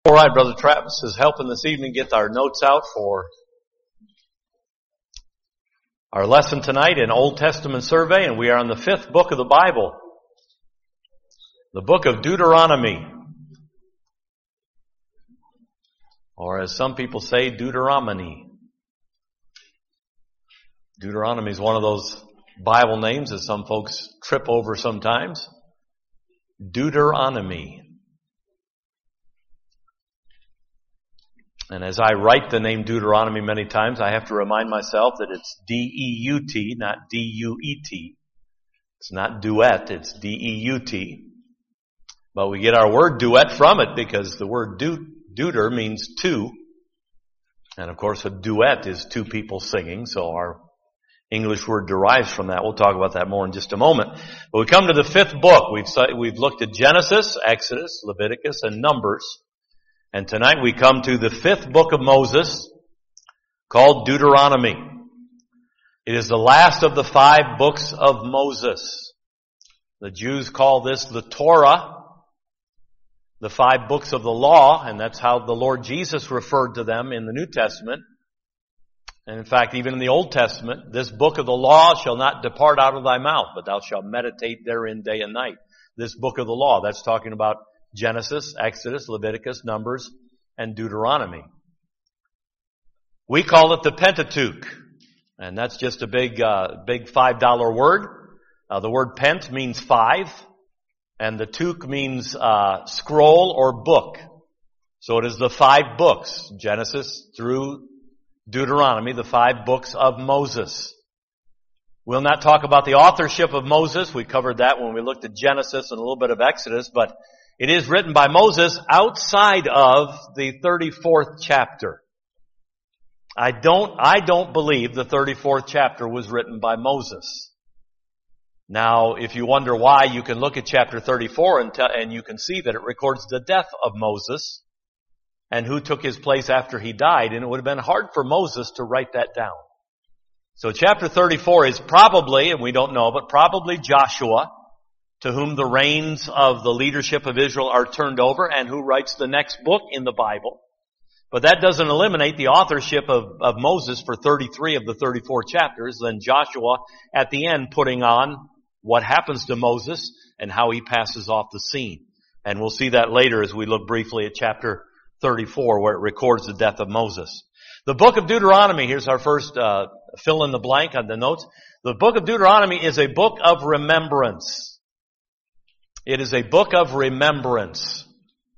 All right, Brother Travis is helping this evening get our notes out for our lesson tonight in Old Testament survey, and we are on the 5th book of the Bible, the book of Deuteronomy, or as some people say, Deuteronomy. Deuteronomy is one of those Bible names that some folks trip over sometimes. Deuteronomy. And as I write the name Deuteronomy many times, I have to remind myself that it's D-E-U-T, not D-U-E-T. It's not duet, it's D-E-U-T. But we get our word duet from it because the word deuter means two. And of course a duet is two people singing, so our English word derives from that. We'll talk about that more in just a moment. But we come to the 5th book. We've looked at Genesis, Exodus, Leviticus, and Numbers. And tonight we come to the 5th book of Moses, called Deuteronomy. It is the last of the 5 books of Moses. The Jews call this the Torah, the 5 books of the law, and that's how the Lord Jesus referred to them in the New Testament. And in fact, even in the Old Testament, this book of the law shall not depart out of thy mouth, but thou shalt meditate therein day and night. This book of the law, that's talking about Genesis, Exodus, Leviticus, Numbers, and Deuteronomy. We call it the Pentateuch, and that's just a big $5 word. The word pent means 5, and the tuch means scroll or book. So it is the 5 books, Genesis through Deuteronomy, the 5 books of Moses. We'll not talk about the authorship of Moses. We covered that when we looked at Genesis and a little bit of Exodus, but it is written by Moses outside of the 34th chapter. I don't believe the 34th chapter was written by Moses. Now, if you wonder why, you can look at chapter 34 and you can see that it records the death of Moses and who took his place after he died, and it would have been hard for Moses to write that down. So chapter 34 is probably, and we don't know, but probably Joshua, to whom the reins of the leadership of Israel are turned over, and who writes the next book in the Bible. But that doesn't eliminate the authorship of Moses for 33 of the 34 chapters, then Joshua at the end putting on what happens to Moses and how he passes off the scene. And we'll see that later as we look briefly at chapter 34, where it records the death of Moses. The book of Deuteronomy, here's our first fill in the blank on the notes. The book of Deuteronomy is a book of remembrance. It is a book of remembrance.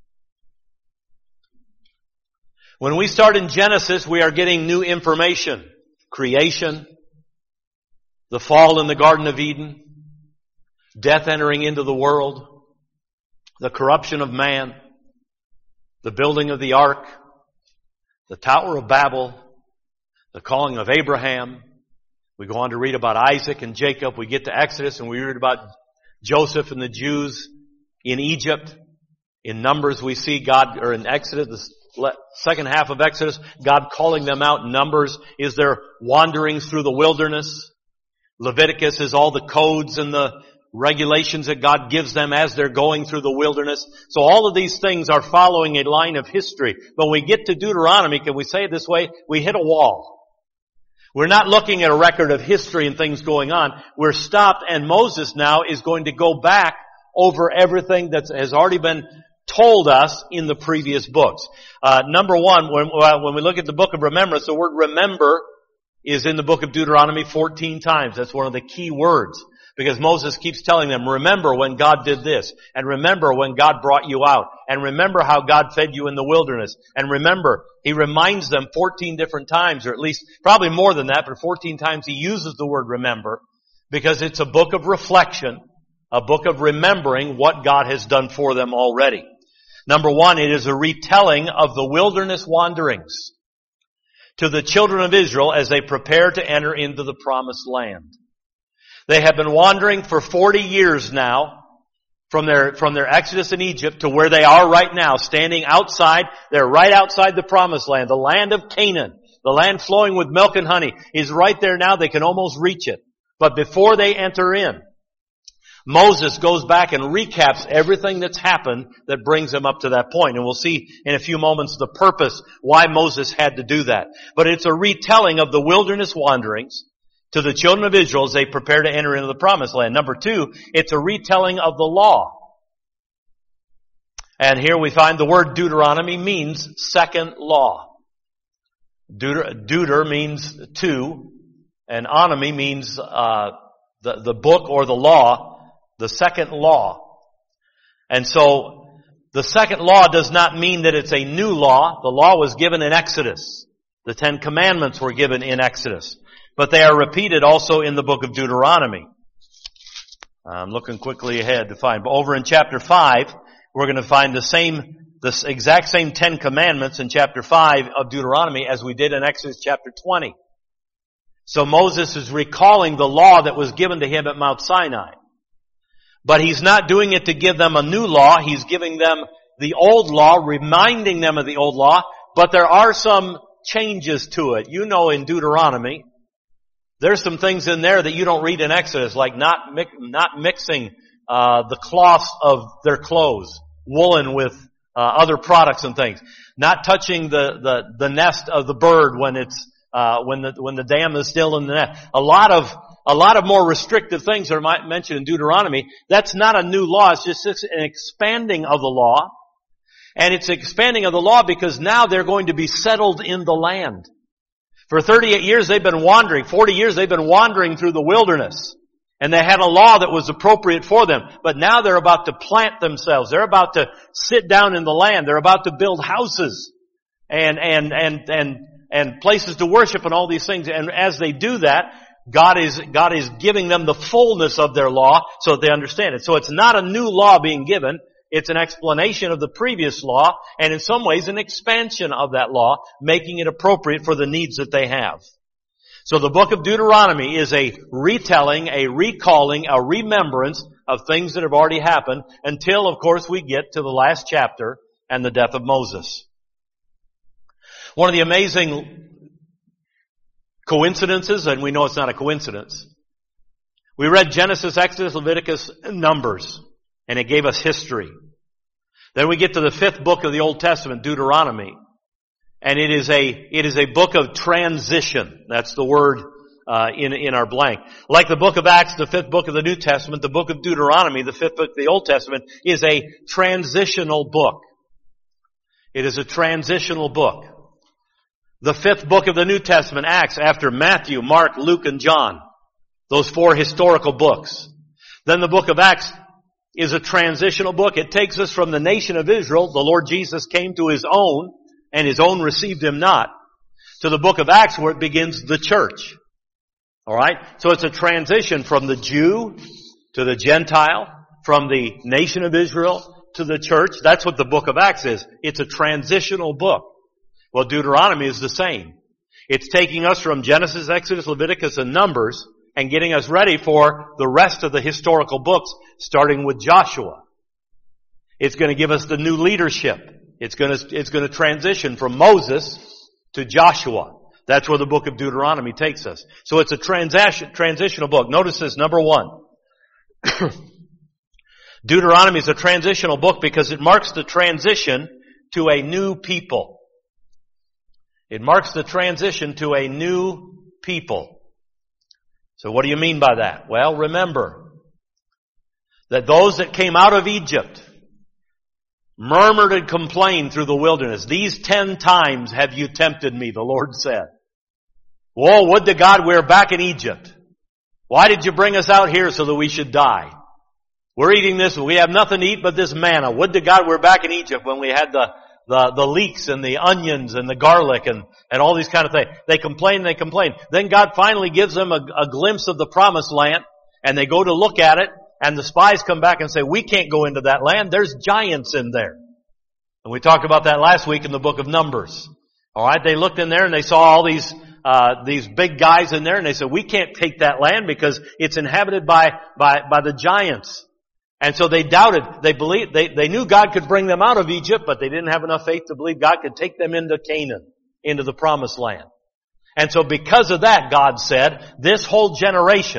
When we start in Genesis, we are getting new information. Creation, the fall in the Garden of Eden, death entering into the world, the corruption of man, the building of the ark, the Tower of Babel, the calling of Abraham. We go on to read about Isaac and Jacob. We get to Exodus and we read about Joseph and the Jews in Egypt. In Numbers we see God, or in Exodus, the second half of Exodus, God calling them out. Numbers is their wanderings through the wilderness. Leviticus is all the codes and the regulations that God gives them as they're going through the wilderness. So all of these things are following a line of history. But when we get to Deuteronomy, can we say it this way? We hit a wall. We're not looking at a record of history and things going on. We're stopped, and Moses now is going to go back over everything that has already been told us in the previous books. Number one, when we look at the book of remembrance, the word remember is in the book of Deuteronomy 14 times. That's one of the key words. Because Moses keeps telling them, remember when God did this, and remember when God brought you out, and remember how God fed you in the wilderness, and remember, he reminds them 14 different times, or at least probably more than that, but 14 times he uses the word remember, because it's a book of reflection, a book of remembering what God has done for them already. Number one, it is a retelling of the wilderness wanderings to the children of Israel as they prepare to enter into the promised land. They have been wandering for 40 years now from their exodus in Egypt to where they are right now, standing outside. They're right outside the promised land, the land of Canaan, the land flowing with milk and honey is right there now. They can almost reach it. But before they enter in, Moses goes back and recaps everything that's happened that brings him up to that point. And we'll see in a few moments the purpose why Moses had to do that. But it's a retelling of the wilderness wanderings to the children of Israel as they prepare to enter into the promised land. Number two, it's a retelling of the law. And here we find the word Deuteronomy means second law. Deuter means two, and onomy means the book or the law, the second law. And so the second law does not mean that it's a new law. The law was given in Exodus. The 10 Commandments were given in Exodus. But they are repeated also in the book of Deuteronomy. I'm looking quickly ahead to find. But over in chapter 5, we're going to find the exact same 10 Commandments in chapter 5 of Deuteronomy as we did in Exodus chapter 20. So Moses is recalling the law that was given to him at Mount Sinai. But he's not doing it to give them a new law. He's giving them the old law, reminding them of the old law. But there are some changes to it. You know, in Deuteronomy, there's some things in there that you don't read in Exodus, like not mixing the cloths of their clothes, woolen with other products and things. Not touching the nest of the bird when it's when the dam is still in the nest. A lot of more restrictive things are mentioned in Deuteronomy. That's not a new law. It's just an expanding of the law. And it's expanding of the law because now they're going to be settled in the land. For 38 years they've been wandering. 40 years they've been wandering through the wilderness. And they had a law that was appropriate for them. But now they're about to plant themselves. They're about to sit down in the land. They're about to build houses and places to worship and all these things. And as they do that, God is giving them the fullness of their law so that they understand it. So it's not a new law being given. It's an explanation of the previous law, and in some ways an expansion of that law, making it appropriate for the needs that they have. So the book of Deuteronomy is a retelling, a recalling, a remembrance of things that have already happened until, of course, we get to the last chapter and the death of Moses. One of the amazing coincidences, and we know it's not a coincidence, we read Genesis, Exodus, Leviticus, and Numbers, and it gave us history. Then we get to the 5th book of the Old Testament, Deuteronomy, and it is a book of transition. That's the word in our blank. Like the book of Acts, the 5th book of the New Testament, the book of Deuteronomy, the 5th book of the Old Testament, is a transitional book. It is a transitional book. The 5th book of the New Testament, Acts, after Matthew, Mark, Luke, and John. Those 4 historical books. Then the book of Acts is a transitional book. It takes us from the nation of Israel. The Lord Jesus came to His own, and His own received Him not, to the book of Acts where it begins the church. Alright? So it's a transition from the Jew to the Gentile, from the nation of Israel to the church. That's what the book of Acts is. It's a transitional book. Well, Deuteronomy is the same. It's taking us from Genesis, Exodus, Leviticus, and Numbers and getting us ready for the rest of the historical books, starting with Joshua. It's going to give us the new leadership. It's going to transition from Moses to Joshua. That's where the book of Deuteronomy takes us. So it's a transitional book. Notice this, number 1. Deuteronomy is a transitional book because it marks the transition to a new people. It marks the transition to a new people. So what do you mean by that? Well, remember that those that came out of Egypt murmured and complained through the wilderness. These 10 times have you tempted me, the Lord said. Woe, would to God we're back in Egypt. Why did you bring us out here so that we should die? We're eating this, we have nothing to eat but this manna. Would to God we're back in Egypt when we had the leeks and the onions and the garlic and all these kind of things. They complain. Then God finally gives them a glimpse of the promised land, and they go to look at it, and the spies come back and say, we can't go into that land. There's giants in there. And we talked about that last week in the book of Numbers. Alright, they looked in there and they saw all these big guys in there, and they said, we can't take that land because it's inhabited by the giants. And so they doubted. They knew God could bring them out of Egypt, but they didn't have enough faith to believe God could take them into Canaan, into the promised land. And so because of that, God said, this whole generation,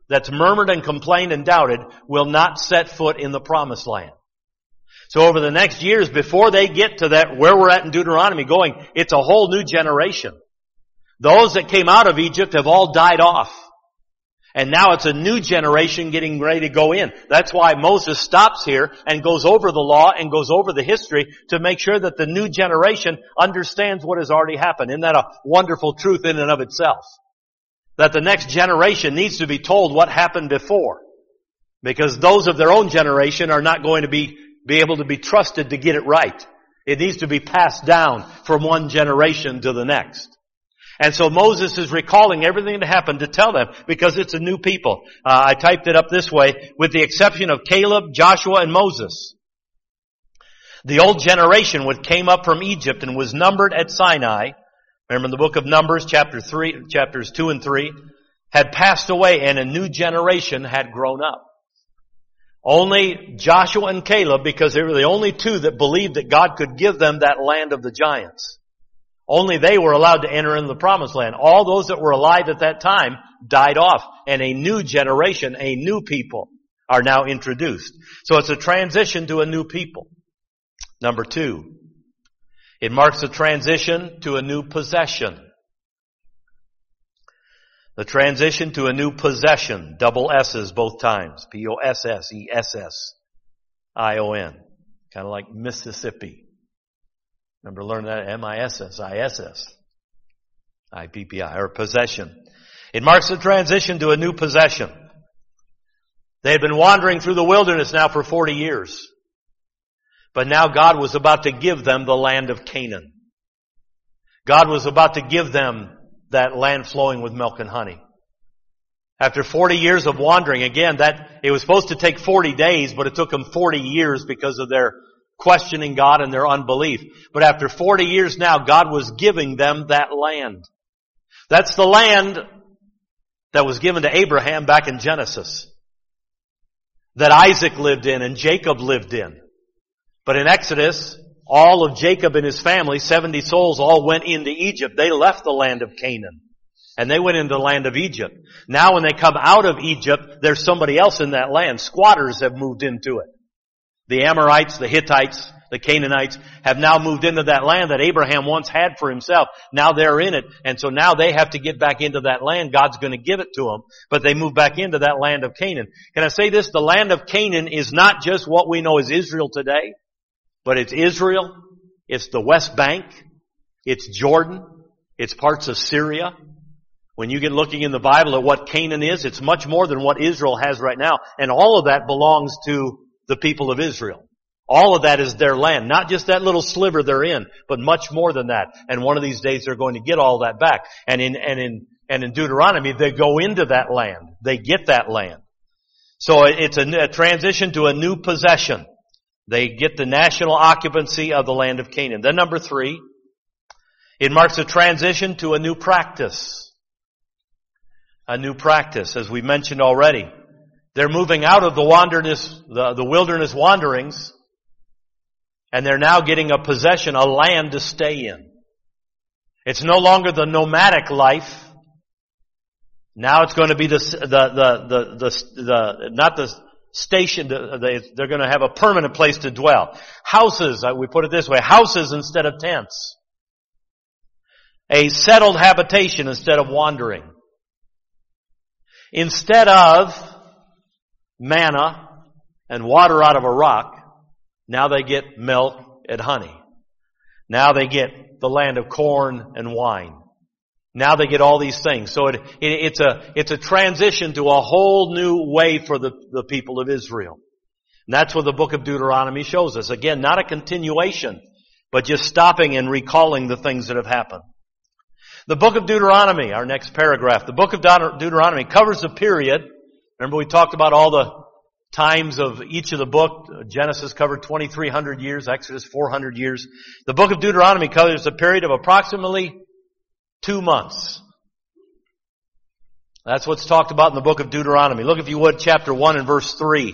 that's murmured and complained and doubted will not set foot in the promised land. So over the next years, before they get to that, where we're at in Deuteronomy going, it's a whole new generation. Those that came out of Egypt have all died off. And now it's a new generation getting ready to go in. That's why Moses stops here and goes over the law and goes over the history to make sure that the new generation understands what has already happened. Isn't that a wonderful truth in and of itself? That the next generation needs to be told what happened before. Because those of their own generation are not going to be able to be trusted to get it right. It needs to be passed down from one generation to the next. And so Moses is recalling everything that happened to tell them because it's a new people. I typed it up this way, with the exception of Caleb, Joshua, and Moses. The old generation which came up from Egypt and was numbered at Sinai, remember in the book of Numbers, chapters 2 and 3, had passed away and a new generation had grown up. Only Joshua and Caleb, because they were the only two that believed that God could give them that land of the giants. Only they were allowed to enter into the promised land. All those that were alive at that time died off, and a new generation, a new people, are now introduced. So it's a transition to a new people. Number 2, it marks a transition to a new possession. The transition to a new possession, double S's both times, Possession, kind of like Mississippi. Remember learning that? Mississippi, or possession. It marks a transition to a new possession. They had been wandering through the wilderness now for 40 years. But now God was about to give them the land of Canaan. God was about to give them that land flowing with milk and honey. After 40 years of wandering, again, it was supposed to take 40 days, but it took them 40 years because of their questioning God and their unbelief. But after 40 years now, God was giving them that land. That's the land that was given to Abraham back in Genesis. That Isaac lived in and Jacob lived in. But in Exodus, all of Jacob and his family, 70 souls, all went into Egypt. They left the land of Canaan. And they went into the land of Egypt. Now when they come out of Egypt, there's somebody else in that land. Squatters have moved into it. The Amorites, the Hittites, the Canaanites have now moved into that land that Abraham once had for himself. Now they're in it. And so now they have to get back into that land. God's going to give it to them. But they move back into that land of Canaan. Can I say this? The land of Canaan is not just what we know as Israel today. But it's Israel. It's the West Bank. It's Jordan. It's parts of Syria. When you get looking in the Bible at what Canaan is, it's much more than what Israel has right now. And all of that belongs to the people of Israel. All of that is their land. Not just that little sliver they're in, but much more than that. And one of these days they're going to get all that back. And in Deuteronomy, they go into that land. They get that land. So it's a transition to a new possession. They get the national occupancy of the land of Canaan. Then number 3, it marks a transition to a new practice. A new practice, as we mentioned already. They're moving out of the wilderness wanderings, and they're now getting a possession, a land to stay in. It's no longer the nomadic life. Now it's going to be not the station. They're going to have a permanent place to dwell. Houses, we put it this way, houses instead of tents. A settled habitation instead of wandering. Instead of manna and water out of a rock, now they get milk and honey. Now they get the land of corn and wine. Now they get all these things. So it's a transition to a whole new way for the people of Israel. And that's what the book of Deuteronomy shows us. Again, not a continuation, but just stopping and recalling the things that have happened. The book of Deuteronomy, our next paragraph, the book of Deuteronomy covers a period. Remember we talked about all the times of each of the book. Genesis covered 2,300 years, Exodus 400 years. The book of Deuteronomy covers a period of approximately 2 months. That's what's talked about in the book of Deuteronomy. Look, if you would, chapter 1 and verse 3.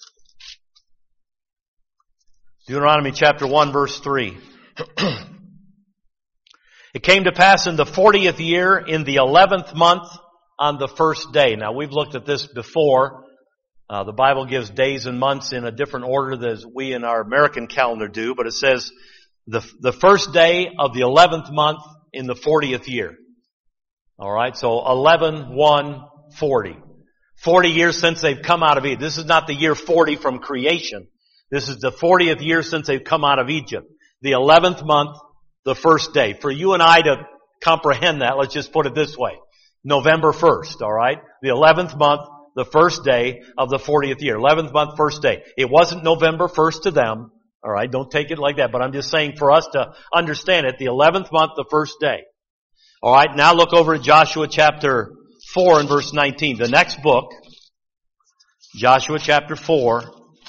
Deuteronomy chapter 1, verse 3. It came to pass in the 40th year, in the 11th month, on the first day. Now, we've looked at this before. The Bible gives days and months in a different order than we in our American calendar do, but it says the first day of the 11th month in the 40th year. All right, so 11/1/40. 40 years since they've come out of Egypt. This is not the year 40 from creation. This is the 40th year since they've come out of Egypt. The 11th month, the first day. For you and I to comprehend that, let's just put it this way. November 1st, all right? The 11th month, the first day of the 40th year. 11th month, first day. It wasn't November 1st to them, all right? Don't take it like that, but I'm just saying for us to understand it, the 11th month, the first day. All right, now look over at Joshua chapter 4 and verse 19. The next book, Joshua chapter 4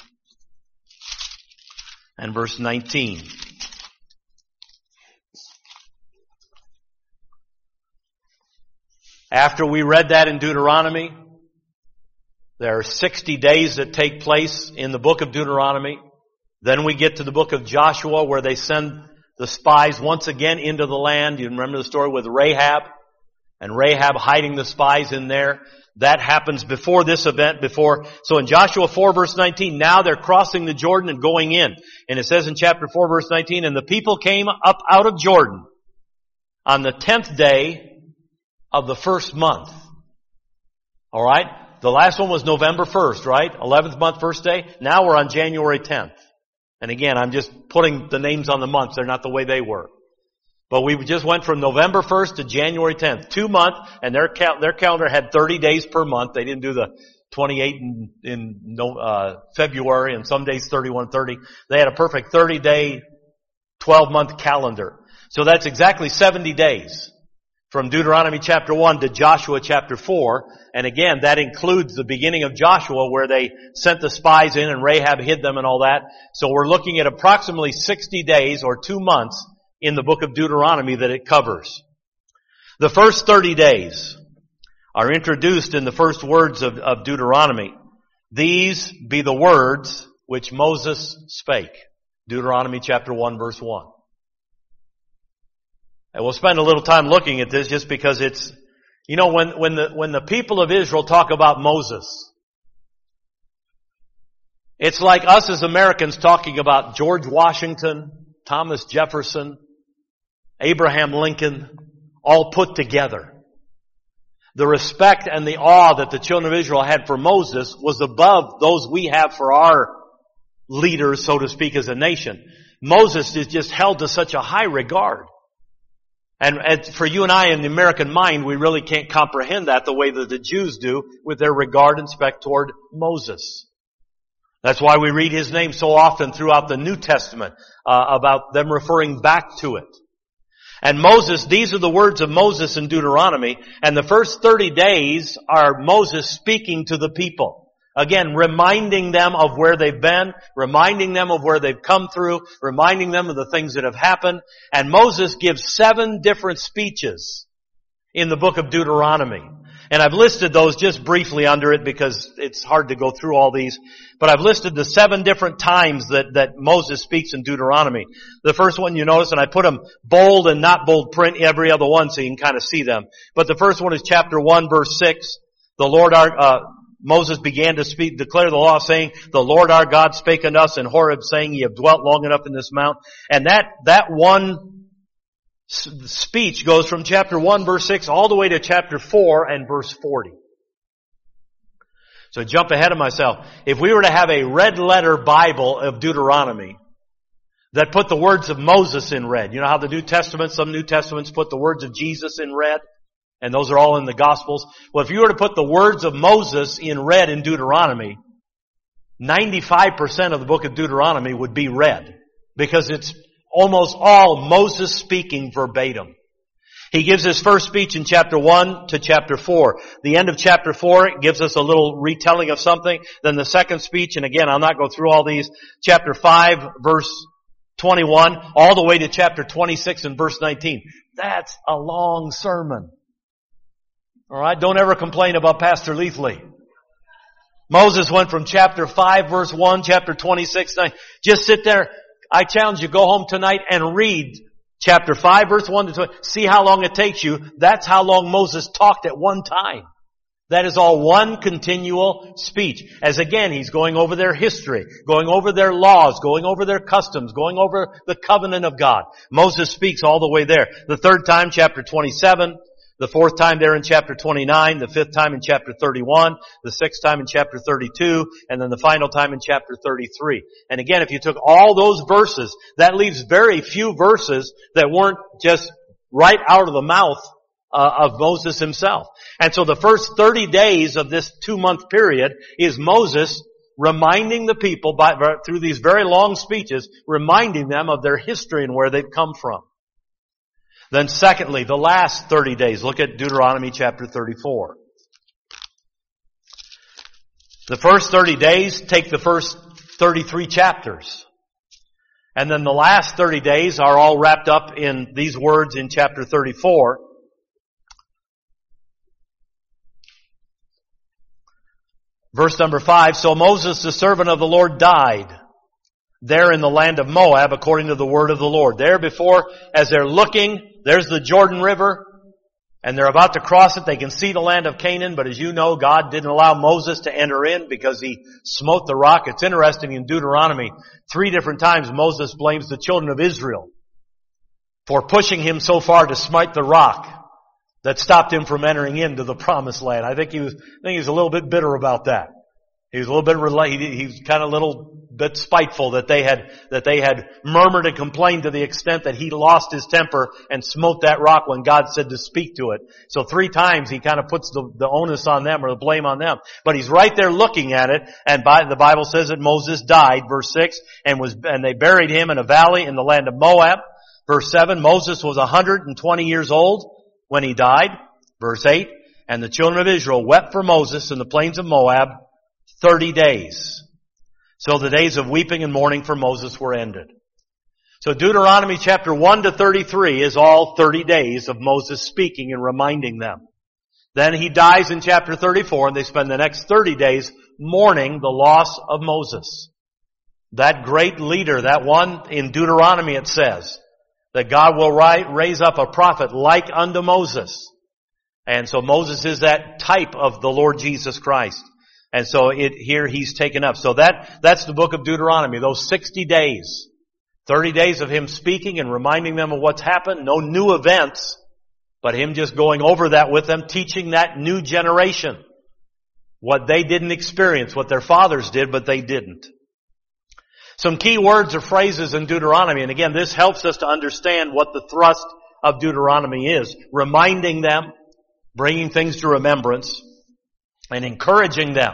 and verse 19. After we read that in Deuteronomy, there are 60 days that take place in the book of Deuteronomy. Then we get to the book of Joshua where they send the spies once again into the land. You remember the story with Rahab and Rahab hiding the spies in there. That happens before this event, so in Joshua 4 verse 19, now they're crossing the Jordan and going in. And it says in chapter 4 verse 19, and the people came up out of Jordan on the 10th day of the first month. Alright? The last one was November 1st, right? 11th month, first day. Now we're on January 10th. And again, I'm just putting the names on the months. They're not the way they were. But we just went from November 1st to January 10th. 2 months, and their calendar had 30 days per month. They didn't do the 28 in February and some days 31-30. They had a perfect 30-day, 12-month calendar. So that's exactly 70 days from Deuteronomy chapter 1 to Joshua chapter 4. And again, that includes the beginning of Joshua where they sent the spies in and Rahab hid them and all that. So we're looking at approximately 60 days or 2 months in the book of Deuteronomy that it covers. The first 30 days are introduced in the first words of Deuteronomy. These be the words which Moses spake. Deuteronomy chapter 1 verse 1. And we'll spend a little time looking at this just because it's, when the people of Israel talk about Moses, it's like us as Americans talking about George Washington, Thomas Jefferson, Abraham Lincoln, all put together. The respect and the awe that the children of Israel had for Moses was above those we have for our leaders, so to speak, as a nation. Moses is just held to such a high regard. And for you and I in the American mind, we really can't comprehend that the way that the Jews do with their regard and respect toward Moses. That's why we read his name so often throughout the New Testament, about them referring back to it. And Moses, these are the words of Moses in Deuteronomy, and the first 30 days are Moses speaking to the people. Again, reminding them of where they've been, reminding them of where they've come through, reminding them of the things that have happened. And Moses gives 7 different speeches in the book of Deuteronomy. And I've listed those just briefly under it because it's hard to go through all these. But I've listed the 7 different times that Moses speaks in Deuteronomy. The first one you notice, and I put them bold and not bold print every other one so you can kind of see them. But the first one is chapter 1 verse 6. Moses began to declare the law, saying, the Lord our God spake unto us in Horeb, saying, ye have dwelt long enough in this mount. And that one speech goes from chapter 1 verse 6 all the way to chapter 4 and verse 40. So jump ahead of myself. If we were to have a red letter Bible of Deuteronomy that put the words of Moses in red, you know how some New Testaments put the words of Jesus in red? And those are all in the Gospels. Well, if you were to put the words of Moses in red in Deuteronomy, 95% of the book of Deuteronomy would be red. Because it's almost all Moses speaking verbatim. He gives his first speech in chapter 1 to chapter 4. The end of chapter 4 gives us a little retelling of something. Then the second speech, and again, I'll not go through all these, chapter 5, verse 21, all the way to chapter 26 and verse 19. That's a long sermon. Alright, don't ever complain about Pastor Leafley. Moses went from chapter 5 verse 1, chapter 26, 9. Just sit there. I challenge you, go home tonight and read chapter 5 verse 1 to 20. See how long it takes you. That's how long Moses talked at one time. That is all one continual speech. As again, he's going over their history, going over their laws, going over their customs, going over the covenant of God. Moses speaks all the way there. The third time, chapter 27. The fourth time there in chapter 29. The fifth time in chapter 31. The sixth time in chapter 32. And then the final time in chapter 33. And again, if you took all those verses, that leaves very few verses that weren't just right out of the mouth of Moses himself. And so the first 30 days of this 2-month period is Moses reminding the people through these very long speeches, reminding them of their history and where they've come from. Then secondly, the last 30 days, look at Deuteronomy chapter 34. The first 30 days take the first 33 chapters. And then the last 30 days are all wrapped up in these words in chapter 34. Verse number 5, so Moses, the servant of the Lord, died there in the land of Moab according to the word of the Lord. There before, as they're looking, there's the Jordan River, and they're about to cross it. They can see the land of Canaan, but as you know, God didn't allow Moses to enter in because he smote the rock. It's interesting in Deuteronomy, 3 different times Moses blames the children of Israel for pushing him so far to smite the rock that stopped him from entering into the promised land. I think he was a little bit bitter about that. He was a little bit, he was kind of a little bit spiteful that they had murmured and complained to the extent that he lost his temper and smote that rock when God said to speak to it. So 3 times he kind of puts the onus on them or the blame on them. But he's right there looking at it, and the Bible says that Moses died, verse 6, and they buried him in a valley in the land of Moab. Verse 7, Moses was 120 years old when he died. Verse 8, and the children of Israel wept for Moses in the plains of Moab 30 days. So the days of weeping and mourning for Moses were ended. So Deuteronomy chapter 1 to 33 is all 30 days of Moses speaking and reminding them. Then he dies in chapter 34, and they spend the next 30 days mourning the loss of Moses. That great leader, that one in Deuteronomy it says, that God will raise up a prophet like unto Moses. And so Moses is that type of the Lord Jesus Christ. And so here he's taken up. So that's the book of Deuteronomy, those 60 days. 30 days of him speaking and reminding them of what's happened. No new events, but him just going over that with them, teaching that new generation what they didn't experience, what their fathers did, but they didn't. Some key words or phrases in Deuteronomy, and again, this helps us to understand what the thrust of Deuteronomy is. Reminding them, bringing things to remembrance, and encouraging them.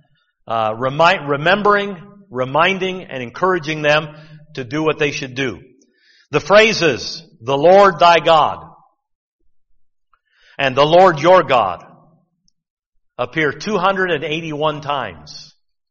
Remembering, reminding, and encouraging them to do what they should do. The phrases, the Lord thy God, and the Lord your God, appear 281 times.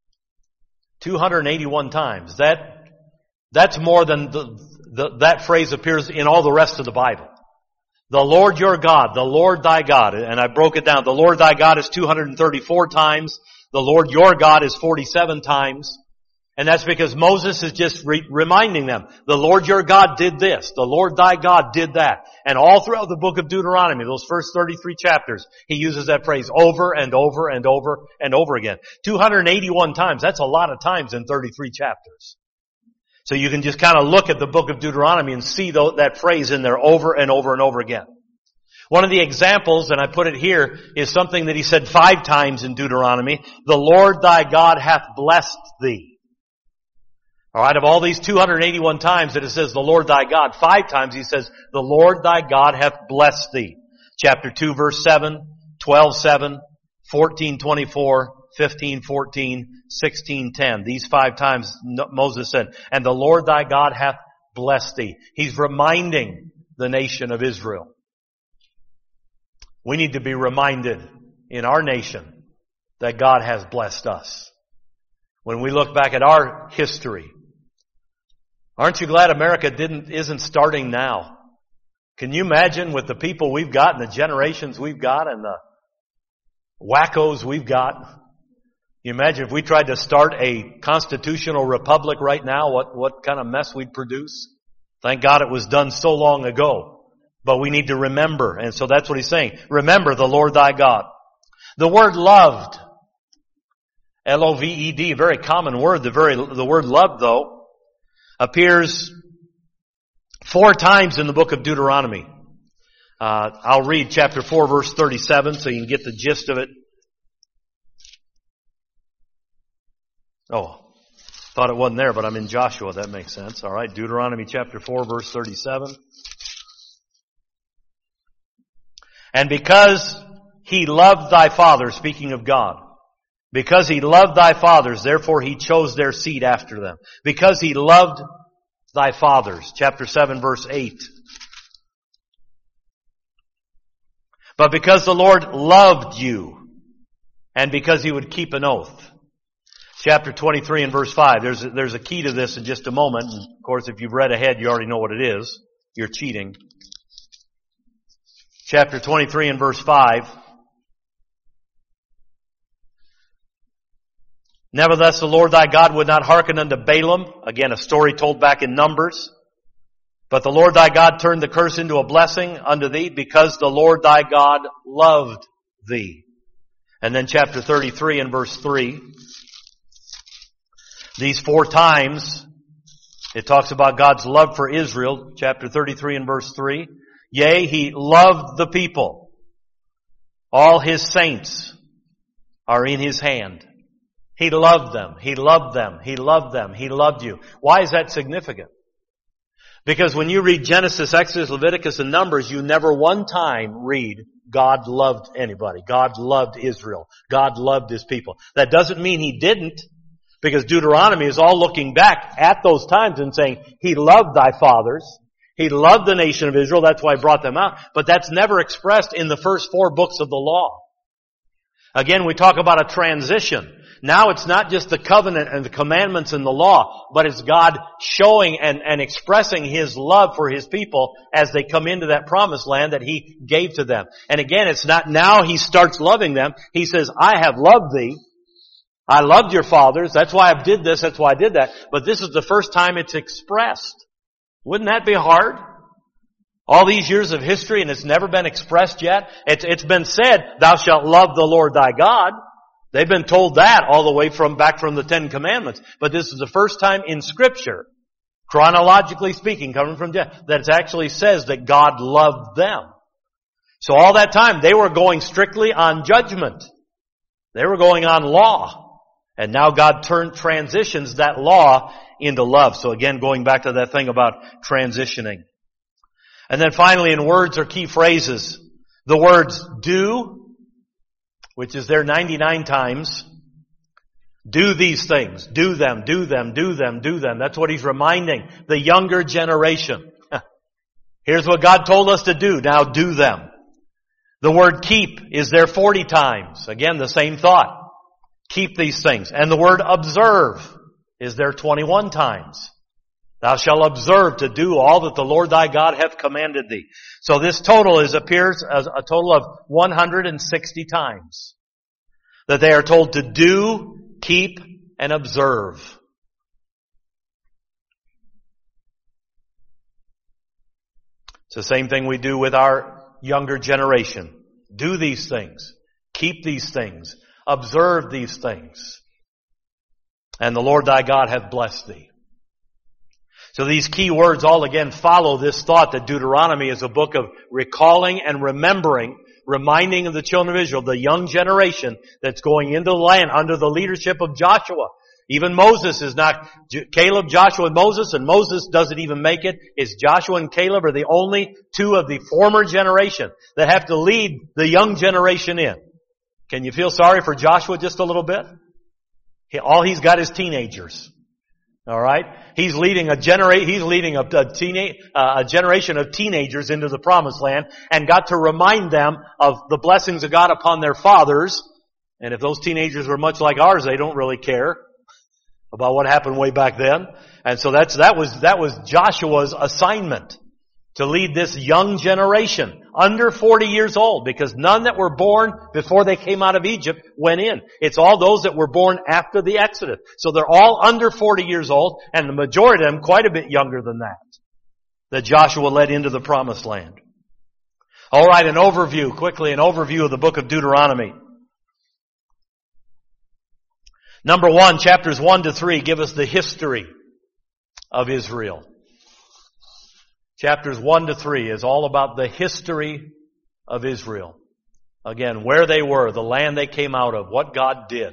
281 times. That's more than that phrase appears in all the rest of the Bible. The Lord your God, the Lord thy God, and I broke it down. The Lord thy God is 234 times. The Lord your God is 47 times. And that's because Moses is just reminding them, the Lord your God did this. The Lord thy God did that. And all throughout the book of Deuteronomy, those first 33 chapters, he uses that phrase over and over and over and over again. 281 times. That's a lot of times in 33 chapters. So you can just kind of look at the book of Deuteronomy and see that phrase in there over and over and over again. One of the examples, and I put it here, is something that he said 5 times in Deuteronomy. The Lord thy God hath blessed thee. Alright, of all these 281 times that it says the Lord thy God, 5 times he says, the Lord thy God hath blessed thee. Chapter 2 verse 7, 12:7, 14:24, 15:14, 16:10. These 5 times Moses said, and the Lord thy God hath blessed thee. He's reminding the nation of Israel. We need to be reminded in our nation that God has blessed us. When we look back at our history, aren't you glad America isn't starting now? Can you imagine with the people we've got and the generations we've got and the wackos we've got? You imagine if we tried to start a constitutional republic right now, what kind of mess we'd produce? Thank God it was done so long ago. But we need to remember, and so that's what he's saying. Remember the Lord thy God. The word loved, L-O-V-E-D, very common word. The word loved, though, appears 4 times in the book of Deuteronomy. I'll read chapter 4, verse 37, so you can get the gist of it. Oh, thought it wasn't there, but I'm in Joshua. That makes sense. All right, Deuteronomy chapter 4, verse 37. And because he loved thy fathers, speaking of God, because he loved thy fathers, therefore he chose their seed after them. Because he loved thy fathers, chapter 7, verse 8. But because the Lord loved you, and because he would keep an oath. Chapter 23 and verse 5. There's a key to this in just a moment. And of course, if you've read ahead, you already know what it is. You're cheating. Chapter 23 and verse 5. Nevertheless, the Lord thy God would not hearken unto Balaam. Again, a story told back in Numbers. But the Lord thy God turned the curse into a blessing unto thee, because the Lord thy God loved thee. And then chapter 33 and verse 3. These 4 times, it talks about God's love for Israel. Chapter 33 and verse 3. Yea, he loved the people. All his saints are in his hand. He loved them. He loved them. He loved them. He loved you. Why is that significant? Because when you read Genesis, Exodus, Leviticus, and Numbers, you never one time read God loved anybody. God loved Israel. God loved his people. That doesn't mean he didn't, because Deuteronomy is all looking back at those times and saying, he loved thy fathers. He loved the nation of Israel. That's why he brought them out. But that's never expressed in the first 4 books of the law. Again, we talk about a transition. Now it's not just the covenant and the commandments and the law, but it's God showing and expressing his love for his people as they come into that promised land that he gave to them. And again, it's not now he starts loving them. He says, I have loved thee. I loved your fathers. That's why I did this. That's why I did that. But this is the first time it's expressed. Wouldn't that be hard? All these years of history and it's never been expressed yet. It's been said, thou shalt love the Lord thy God. They've been told that all the way back from the 10 Commandments. But this is the first time in Scripture, chronologically speaking, coming from that it actually says that God loved them. So all that time they were going strictly on judgment. They were going on law. And now God transitions that law into love. So again, going back to that thing about transitioning. And then finally, in words or key phrases, the words do, which is there 99 times. Do these things. Do them, do them, do them, do them. That's what he's reminding the younger generation. Here's what God told us to do. Now do them. The word keep is there 40 times. Again, the same thought. Keep these things. And the word observe is there 21 times. Thou shalt observe to do all that the Lord thy God hath commanded thee. So this total appears as a total of 160 times that they are told to do, keep, and observe. It's the same thing we do with our younger generation. Do these things. Keep these things. Observe these things. And the Lord thy God hath blessed thee. So these key words all again follow this thought that Deuteronomy is a book of recalling and remembering, reminding of the children of Israel, the young generation that's going into the land under the leadership of Joshua. Even Moses is not, Caleb, Joshua, and Moses doesn't even make it. It's Joshua and Caleb are the only 2 of the former generation that have to lead the young generation in. Can you feel sorry for Joshua just a little bit? All he's got is teenagers. All right? He's leading a generation of teenagers into the promised land and got to remind them of the blessings of God upon their fathers. And if those teenagers were much like ours, they don't really care about what happened way back then. And so that was Joshua's assignment, to lead this young generation under 40 years old, because none that were born before they came out of Egypt went in. It's all those that were born after the Exodus. So they're all under 40 years old, and the majority of them quite a bit younger than that Joshua led into the promised land. All right, quickly an overview of the book of Deuteronomy. Number one, chapters 1 to 3 give us the history of Israel. Chapters 1 to 3 is all about the history of Israel. Again, where they were, the land they came out of, what God did.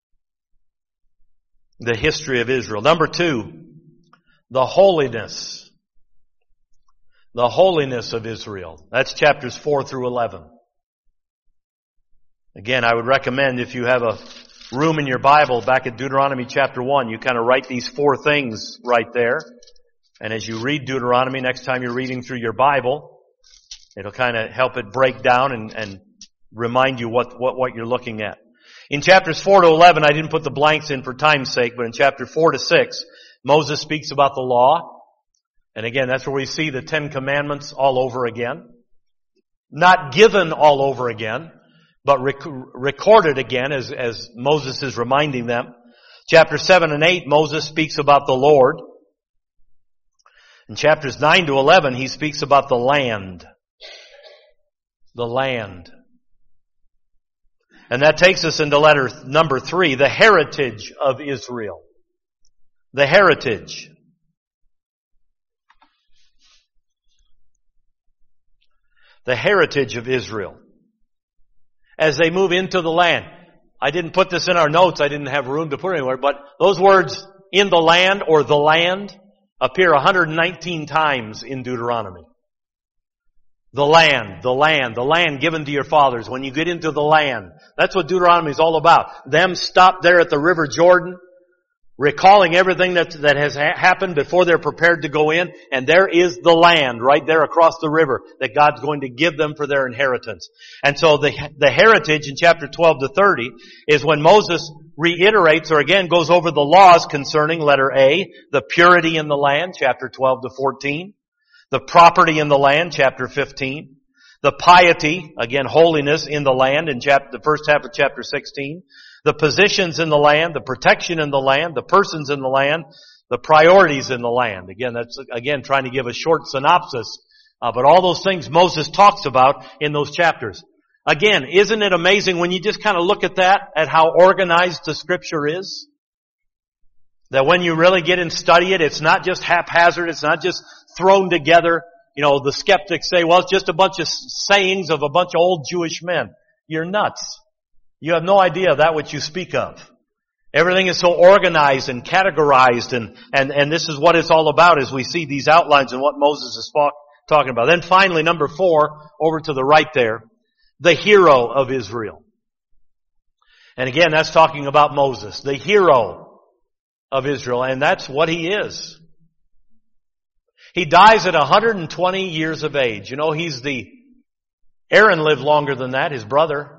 The history of Israel. Number 2, the holiness. The holiness of Israel. That's chapters 4 through 11. Again, I would recommend if you have a room in your Bible back at Deuteronomy chapter 1, you kind of write these 4 things right there. And as you read Deuteronomy, next time you're reading through your Bible, it'll kind of help it break down and remind you what you're looking at. In chapters 4 to 11, I didn't put the blanks in for time's sake, but in chapter 4 to 6, Moses speaks about the law. And again, that's where we see the 10 Commandments all over again. Not given all over again, but recorded again as Moses is reminding them. Chapter 7 and 8, Moses speaks about the Lord. In chapters 9 to 11, he speaks about the land. The land. And that takes us into letter number 3, the heritage of Israel. The heritage. The heritage of Israel. As they move into the land. I didn't put this in our notes. I didn't have room to put it anywhere. But those words, in the land or the land, appear 119 times in Deuteronomy. The land, the land, the land given to your fathers. When you get into the land, that's what Deuteronomy is all about. Them stopped there at the River Jordan, recalling everything that has happened before they're prepared to go in. And there is the land right there across the river that God's going to give them for their inheritance. And so the heritage in chapter 12 to 30 is when Moses reiterates or again goes over the laws concerning letter A, the purity in the land, chapter 12 to 14. The property in the land, chapter 15. The piety, again, holiness in the land in the first half of chapter 16. The positions in the land, the protection in the land, the persons in the land, the priorities in the land. Again, that's, again, trying to give a short synopsis. But all those things Moses talks about in those chapters. Again, isn't it amazing when you just kind of look at that, at how organized the Scripture is? That when you really get and study it, it's not just haphazard, it's not just thrown together. You know, the skeptics say, well, it's just a bunch of sayings of a bunch of old Jewish men. You're nuts. You have no idea of that which you speak of. Everything is so organized and categorized and this is what it's all about as we see these outlines and what Moses is talking about. Then finally, number 4, over to the right there, the hero of Israel. And again, that's talking about Moses, the hero of Israel, and that's what he is. He dies at 120 years of age. You know, Aaron lived longer than that, his brother.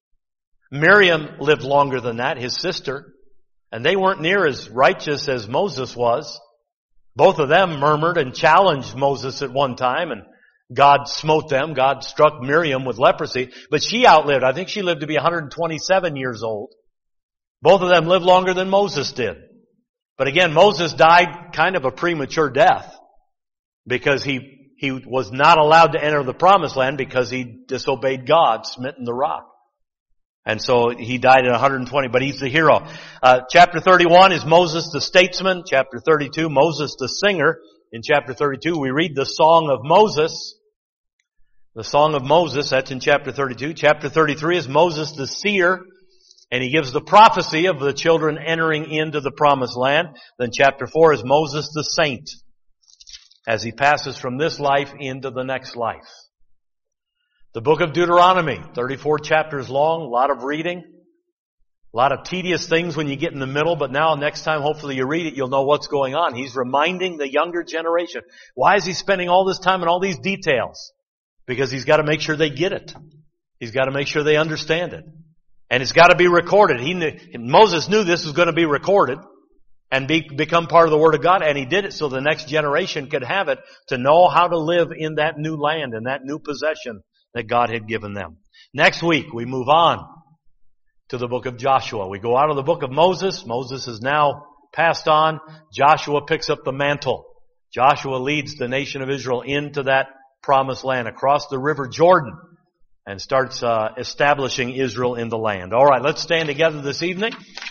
Miriam lived longer than that, his sister. And they weren't near as righteous as Moses was. Both of them murmured and challenged Moses at one time, and God smote them. God struck Miriam with leprosy. But she outlived. I think she lived to be 127 years old. Both of them lived longer than Moses did. But again, Moses died kind of a premature death because he was not allowed to enter the promised land because he disobeyed God, smitten the rock. And so he died at 120, but he's the hero. Chapter 31 is Moses the statesman. Chapter 32, Moses the singer. In chapter 32, we read the Song of Moses. The Song of Moses, that's in chapter 32. Chapter 33 is Moses the seer. And he gives the prophecy of the children entering into the promised land. Then chapter 4 is Moses the saint, as he passes from this life into the next life. The book of Deuteronomy, 34 chapters long, a lot of reading, a lot of tedious things when you get in the middle, but now next time hopefully you read it, you'll know what's going on. He's reminding the younger generation. Why is he spending all this time on all these details? Because he's got to make sure they get it. He's got to make sure they understand it. And it's got to be recorded. Moses knew this was going to be recorded and become part of the Word of God, and he did it so the next generation could have it to know how to live in that new land and that new possession that God had given them. Next week, we move on to the book of Joshua. We go out of the book of Moses. Moses is now passed on. Joshua picks up the mantle. Joshua leads the nation of Israel into that promised land across the river Jordan and starts establishing Israel in the land. All right, let's stand together this evening.